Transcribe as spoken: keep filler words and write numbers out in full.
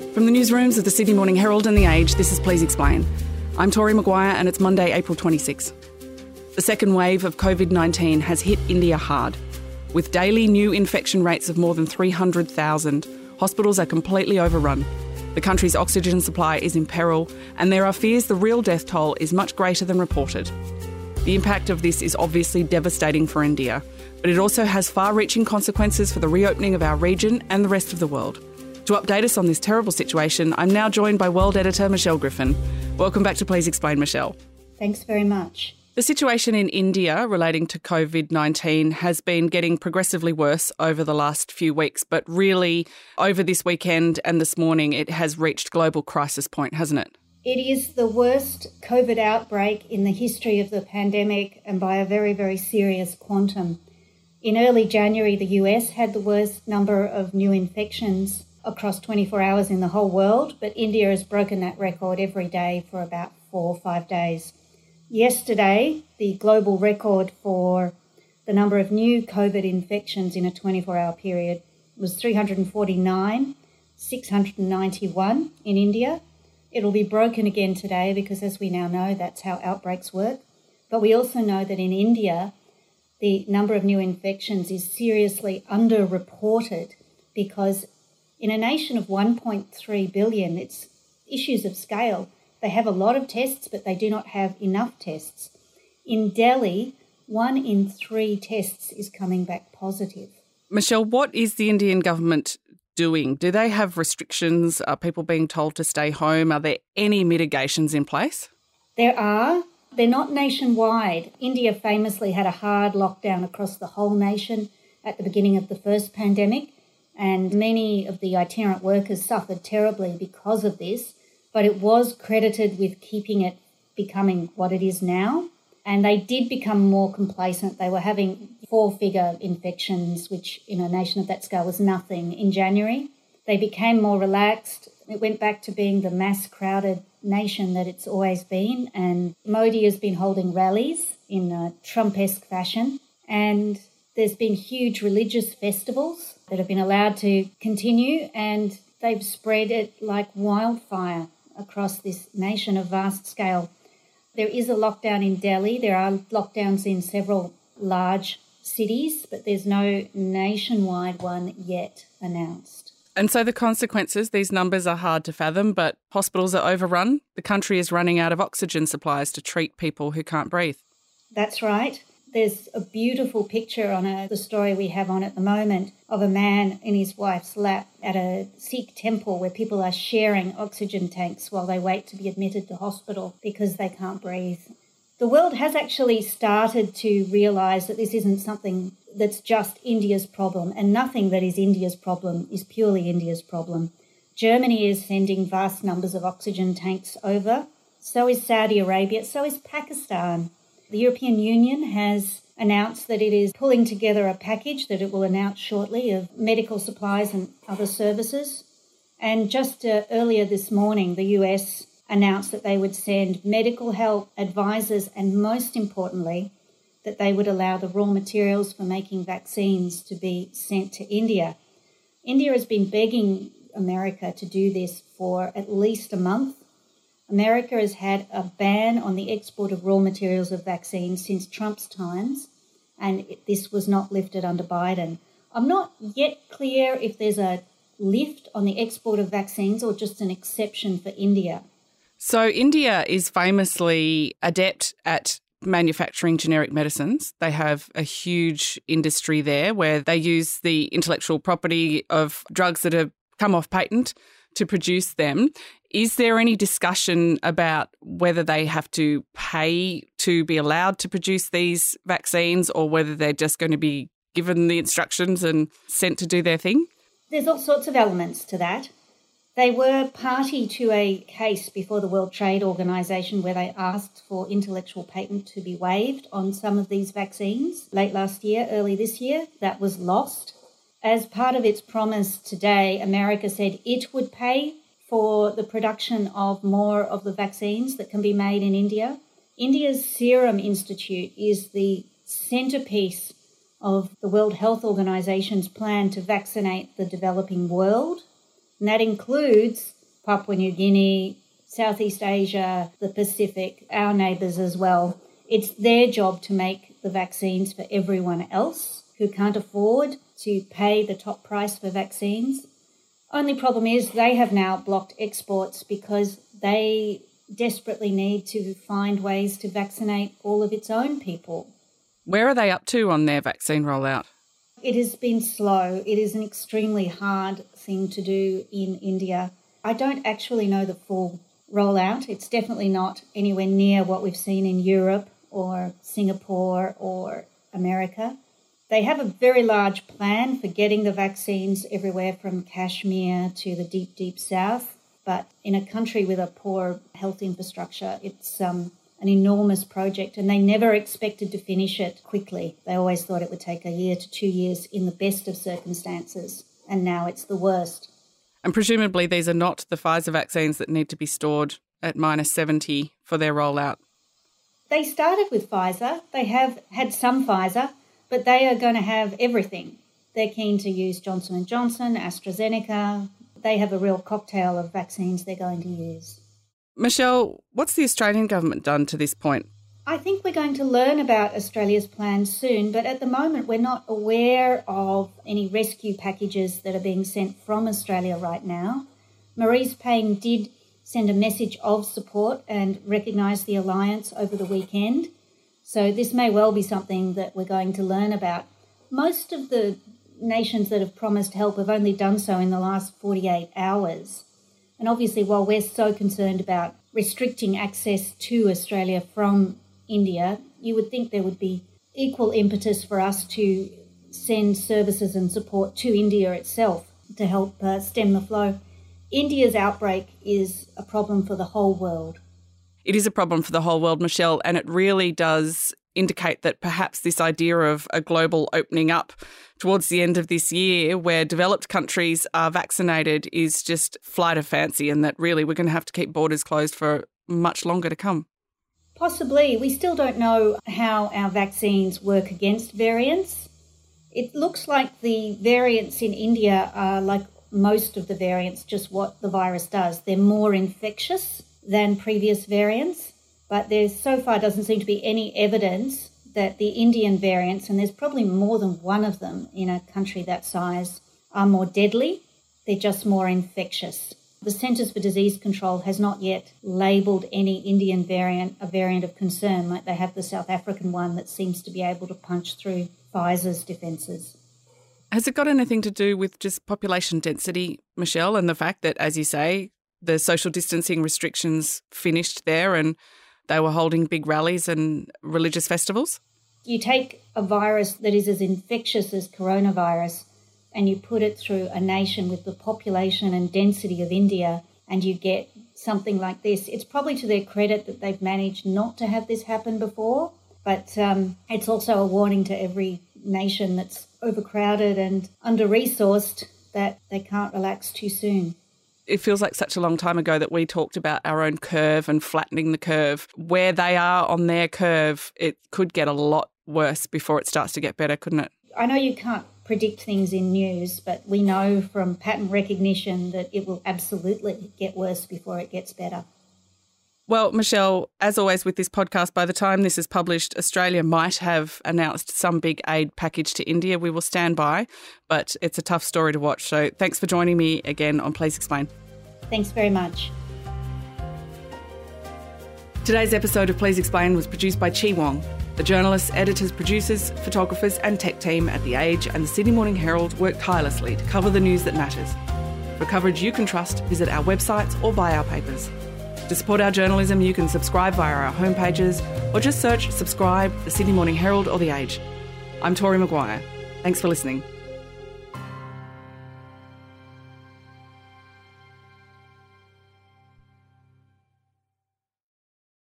From the newsrooms of the Sydney Morning Herald and The Age, this is Please Explain. I'm Tori Maguire and it's Monday, April twenty-sixth. The second wave of covid nineteen has hit India hard. With daily new infection rates of more than three hundred thousand, hospitals are completely overrun. The country's oxygen supply is in peril and there are fears the real death toll is much greater than reported. The impact of this is obviously devastating for India, but it also has far-reaching consequences for the reopening of our region and the rest of the world. To update us on this terrible situation, I'm now joined by World Editor Michelle Griffin. Welcome back to Please Explain, Michelle. Thanks very much. The situation in India relating to covid nineteen has been getting progressively worse over the last few weeks, but really over this weekend and this morning it has reached global crisis point, hasn't it? It is the worst COVID outbreak in the history of the pandemic and by a very, very serious quantum. In early January, the U S had the worst number of new infections across twenty-four hours in the whole world, but India has broken that record every day for about four or five days. Yesterday, the global record for the number of new COVID infections in a twenty-four hour period was three hundred forty-nine, six hundred ninety-one in India. It'll be broken again today because, as we now know, that's how outbreaks work. But we also know that in India, the number of new infections is seriously underreported because in a nation of one point three billion, it's issues of scale. They have a lot of tests, but they do not have enough tests. In Delhi, one in three tests is coming back positive. Michelle, what is the Indian government doing? Do they have restrictions? Are people being told to stay home? Are there any mitigations in place? There are. They're not nationwide. India famously had a hard lockdown across the whole nation at the beginning of the first pandemic, and many of the itinerant workers suffered terribly because of this, but it was credited with keeping it becoming what it is now. And they did become more complacent. They were having four-figure infections, which in a nation of that scale was nothing, in January. They became more relaxed. It went back to being the mass-crowded nation that it's always been. And Modi has been holding rallies in a Trump-esque fashion. And there's been huge religious festivals that have been allowed to continue, and they've spread it like wildfire across this nation of vast scale. There is a lockdown in Delhi. There are lockdowns in several large cities, but there's no nationwide one yet announced. And so the consequences, these numbers are hard to fathom, but hospitals are overrun. The country is running out of oxygen supplies to treat people who can't breathe. That's right. There's a beautiful picture on a, the story we have on at the moment of a man in his wife's lap at a Sikh temple where people are sharing oxygen tanks while they wait to be admitted to hospital because they can't breathe. The world has actually started to realise that this isn't something that's just India's problem, and nothing that is India's problem is purely India's problem. Germany is sending vast numbers of oxygen tanks over. So is Saudi Arabia. So is Pakistan. The European Union has announced that it is pulling together a package that it will announce shortly of medical supplies and other services. And just uh, earlier this morning, the U S announced that they would send medical help, advisors, and most importantly, that they would allow the raw materials for making vaccines to be sent to India. India has been begging America to do this for at least a month. America has had a ban on the export of raw materials of vaccines since Trump's times, and this was not lifted under Biden. I'm not yet clear if there's a lift on the export of vaccines or just an exception for India. So India is famously adept at manufacturing generic medicines. They have a huge industry there where they use the intellectual property of drugs that have come off patent to produce them. Is there any discussion about whether they have to pay to be allowed to produce these vaccines or whether they're just going to be given the instructions and sent to do their thing? There's all sorts of elements to that. They were party to a case before the World Trade Organization where they asked for intellectual patent to be waived on some of these vaccines late last year, early this year. That was lost. As part of its promise today, America said it would pay for the production of more of the vaccines that can be made in India. India's Serum Institute is the centrepiece of the World Health Organization's plan to vaccinate the developing world. And that includes Papua New Guinea, Southeast Asia, the Pacific, our neighbours as well. It's their job to make the vaccines for everyone else who can't afford to pay the top price for vaccines. Only problem is they have now blocked exports because they desperately need to find ways to vaccinate all of its own people. Where are they up to on their vaccine rollout? It has been slow. It is an extremely hard thing to do in India. I don't actually know the full rollout. It's definitely not anywhere near what we've seen in Europe or Singapore or America. They have a very large plan for getting the vaccines everywhere from Kashmir to the deep, deep south. But in a country with a poor health infrastructure, it's um, an enormous project, and they never expected to finish it quickly. They always thought it would take a year to two years in the best of circumstances, and now it's the worst. And presumably these are not the Pfizer vaccines that need to be stored at minus seventy for their rollout. They started with Pfizer. They have had some Pfizer, but they are going to have everything. They're keen to use Johnson and Johnson, AstraZeneca. They have a real cocktail of vaccines they're going to use. Michelle, what's the Australian government done to this point? I think we're going to learn about Australia's plans soon, but at the moment we're not aware of any rescue packages that are being sent from Australia right now. Marise Payne did send a message of support and recognise the alliance over the weekend. So this may well be something that we're going to learn about. Most of the nations that have promised help have only done so in the last forty-eight hours. And obviously, while we're so concerned about restricting access to Australia from India, you would think there would be equal impetus for us to send services and support to India itself to help uh, stem the flow. India's outbreak is a problem for the whole world. It is a problem for the whole world, Michelle, and it really does indicate that perhaps this idea of a global opening up towards the end of this year where developed countries are vaccinated is just flight of fancy, and that really we're going to have to keep borders closed for much longer to come. Possibly. We still don't know how our vaccines work against variants. It looks like the variants in India are like most of the variants, just what the virus does. They're more infectious than previous variants, but there so far doesn't seem to be any evidence that the Indian variants, and there's probably more than one of them in a country that size, are more deadly. They're just more infectious. The Centres for Disease Control has not yet labelled any Indian variant a variant of concern, like they have the South African one that seems to be able to punch through Pfizer's defences. Has it got anything to do with just population density, Michelle, and the fact that, as you say, the social distancing restrictions finished there and they were holding big rallies and religious festivals? You take a virus that is as infectious as coronavirus and you put it through a nation with the population and density of India and you get something like this. It's probably to their credit that they've managed not to have this happen before, but um, it's also a warning to every nation that's overcrowded and under-resourced that they can't relax too soon. It feels like such a long time ago that we talked about our own curve and flattening the curve. Where they are on their curve, it could get a lot worse before it starts to get better, couldn't it? I know you can't predict things in news, but we know from pattern recognition that it will absolutely get worse before it gets better. Well, Michelle, as always with this podcast, by the time this is published, Australia might have announced some big aid package to India. We will stand by, but it's a tough story to watch. So thanks for joining me again on Please Explain. Thanks very much. Today's episode of Please Explain was produced by Chi Wong. The journalists, editors, producers, photographers and tech team at The Age and the Sydney Morning Herald work tirelessly to cover the news that matters. For coverage you can trust, visit our websites or buy our papers. To support our journalism, you can subscribe via our homepages or just search Subscribe, The Sydney Morning Herald or The Age. I'm Tori Maguire. Thanks for listening.